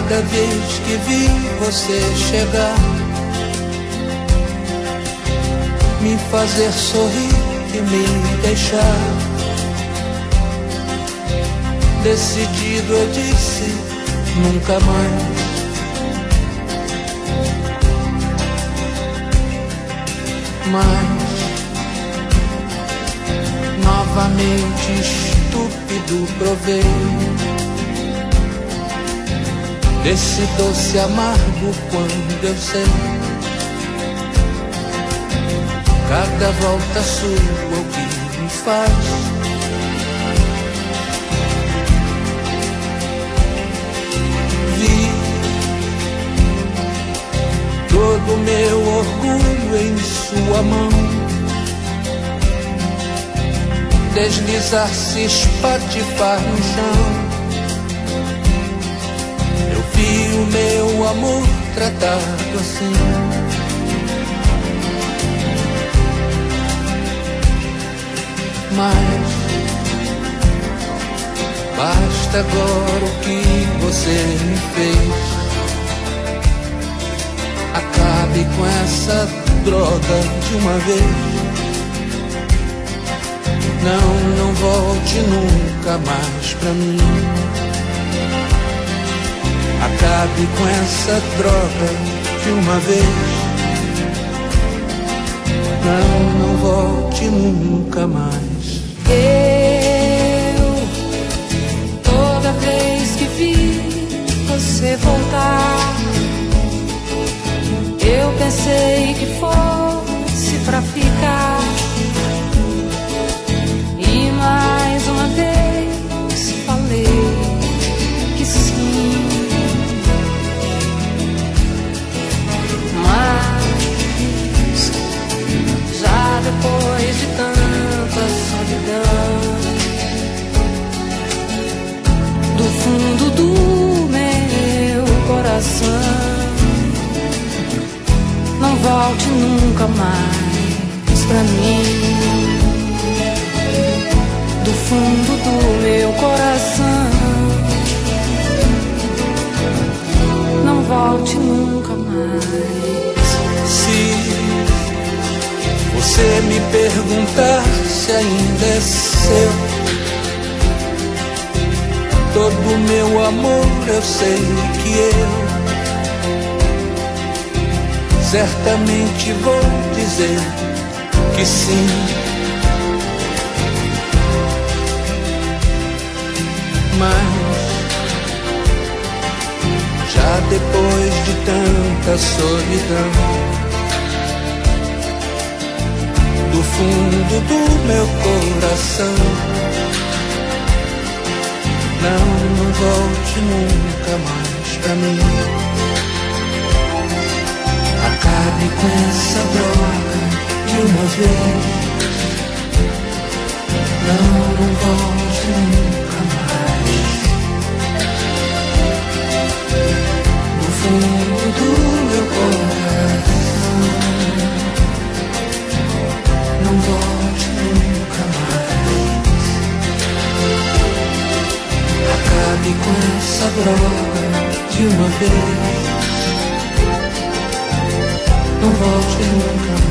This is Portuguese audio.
Cada vez que vi você chegar, me fazer sorrir e me deixar, decidido eu disse nunca mais. Mas novamente estúpido provei desse doce amargo quando eu sei cada volta sua o que me faz. Vi todo meu orgulho em sua mão deslizar-se, espatifar no chão. Eu vi o meu amor tratado assim. Mas basta agora o que você me fez. Acabe com essa droga de uma vez. Não volte nunca mais pra mim. Acabe com essa droga de uma vez. Não volte nunca mais. Toda vez que vi você voltar, eu pensei que fosse pra ficar. E mais uma vez falei que sim. Mas já depois de tanta solidão, do fundo do meu coração, não volte nunca mais pra mim. Do fundo do meu coração, não volte nunca mais. Se você me perguntar se ainda é seu, todo meu amor eu sei que eu certamente vou dizer que sim. Mas já depois de tanta solidão, do fundo do meu coração, não volte nunca mais pra mim. Acabe com essa droga de uma vez. Não volte nunca mais. No fundo do meu coração, não volte nunca mais. Acabe com essa droga de uma vez. Não volte nunca mais.